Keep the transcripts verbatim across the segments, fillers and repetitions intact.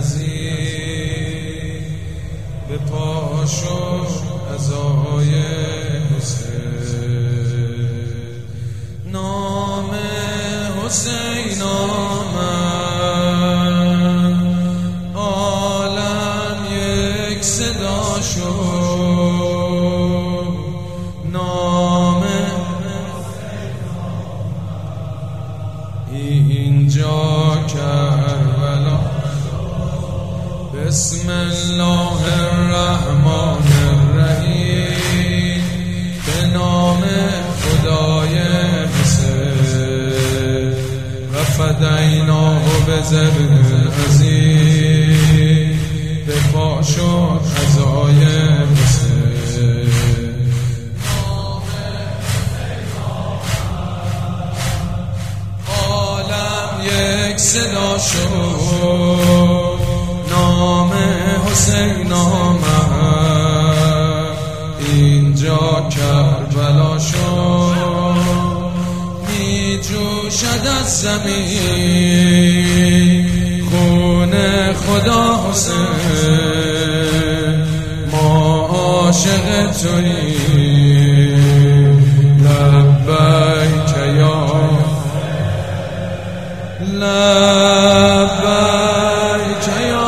عزیز به پاشو عزای حسین، نام حسین آمد عالم یک صدا شد، نام اینجا کربلا. بسم الله الرحمن الرحیم، به نام خدای حسین و فدیناه بذبح عظیم، به پاش و عزای حسین. عالم یک صدا شد، نام حسین آمد اینجا کربلا شد، می جوشد از زمین خون خدا حسین، ما عاشق توییم لبیک یا لبیک یا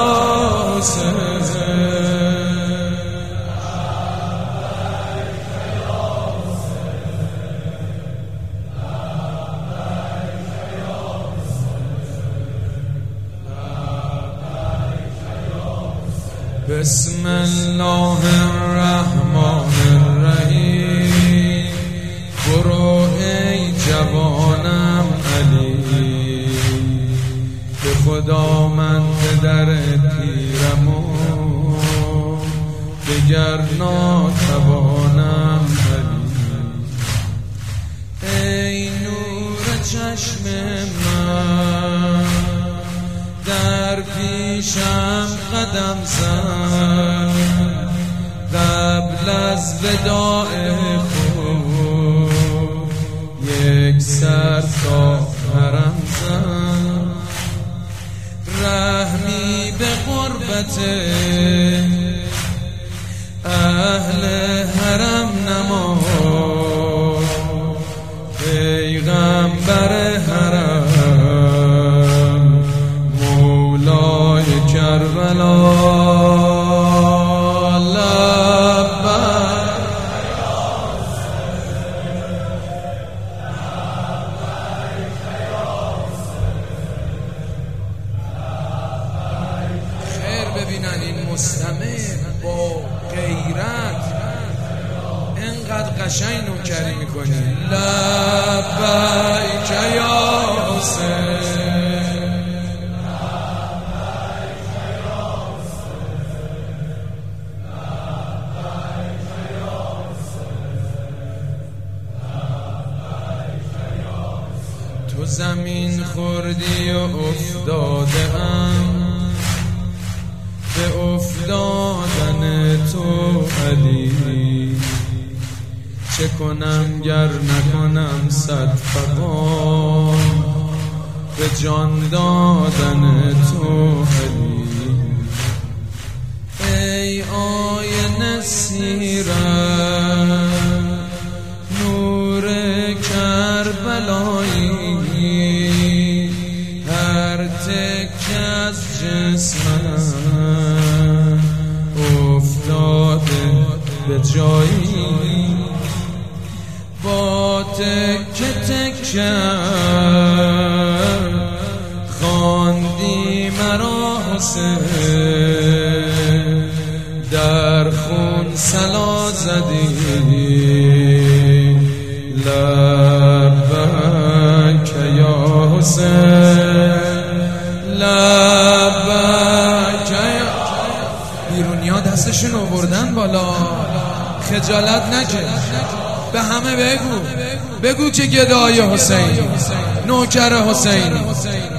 بسم الله الرحمن الرحیم، برو ای جوانم علی، به خدا من پدر پیرمون، دگر ناتوانم علی. ای نور چشم من در پیشم قدم زن، قبل از وداع خود یک سر تا حرم زن، رحمی به غربت اهل حرم نما، پیغمبر حرم کربلا. خیر ببینن این مستمع با غیرت اینقدر قشنگ نوکری میکنی. لبیک یا حسین، تو زمین خوردی و افتاده ام، به افتادن تو علی، چه کنم گر نکنم صد فغان، به جان دادن تو علی. ای آینه سیرت نور کربلایی، هر تکه از جسمم افتاده به جایی، با تکه تکه خواندی مرا حسین، در خون صلا زدی لبیک یا حسین، لبیک یا. بیرونیا دستشون آوردن بالا، خجالت نکش، به همه بگو بگو که گدای حسین، نوکر حسین.